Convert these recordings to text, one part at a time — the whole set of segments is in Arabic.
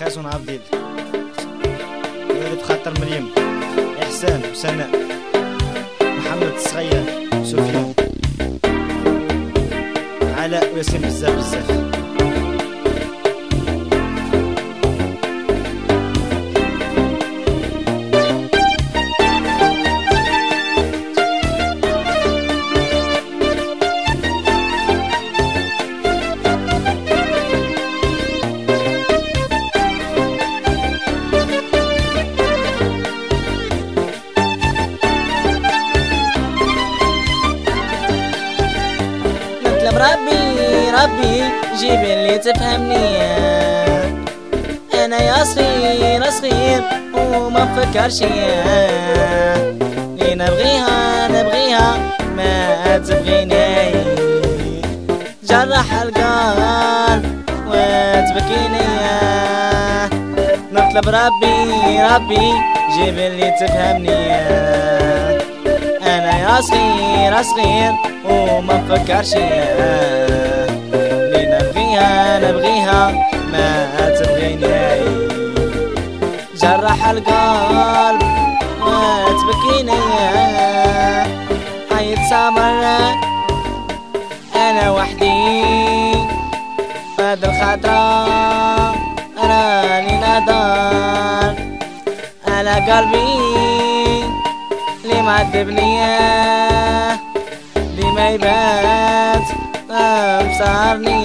خاسون عبديل بخاطر مريم إحسان وسناء محمد الصغير سفيان علاء وياسين بزاف بزاف. ربي جيب اللي تفهمني، انا يا صغير صغير وما فكرش لي نبغيها ما تبغيني، جرح القلب وتبكيني. نطلب ربي جيب اللي تفهمني، انا يا صغير صغير وما فكرش لي نبغيها ما تبغيني، جرح القلب وتبكيني. عيد سمر انا وحدي هاد الخطرة راني نهضر على قلبي اللي معذبني ديما يبات بصارني.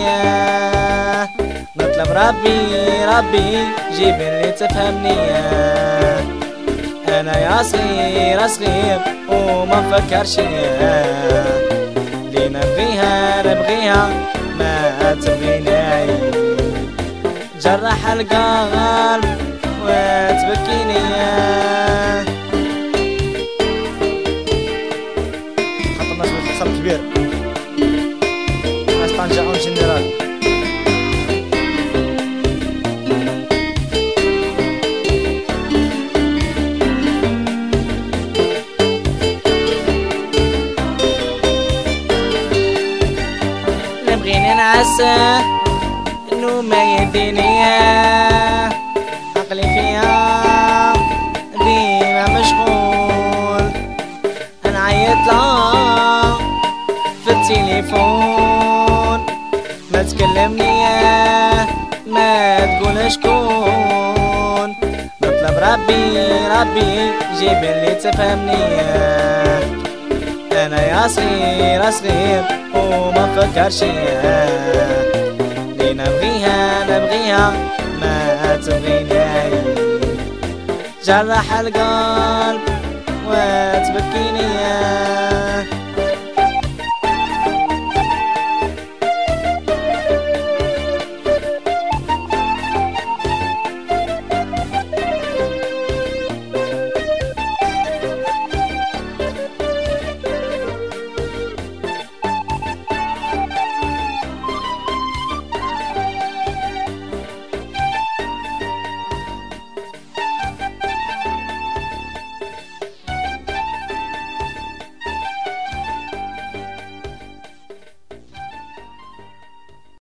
نطلب ربي جيب اللي تفهمني، انا يا صغير صغير وما فكرش لي نبغيها ما تبغيني، جرح القلب وتبكيني. خاطر الناس بالحصر كبير ناس طنجة اون جنرال. نبغي نعسى انو ما يديني، عقلي فيها ديما مشغول، انا عيط لها في التليفون ما تكلمني ما تقول شكون. نطلب ربي جيب اللي تفهمني، انا يا صغير صغير وما فكرش لي نبغيها ما تبغيني، جرح القلب وتبكيني.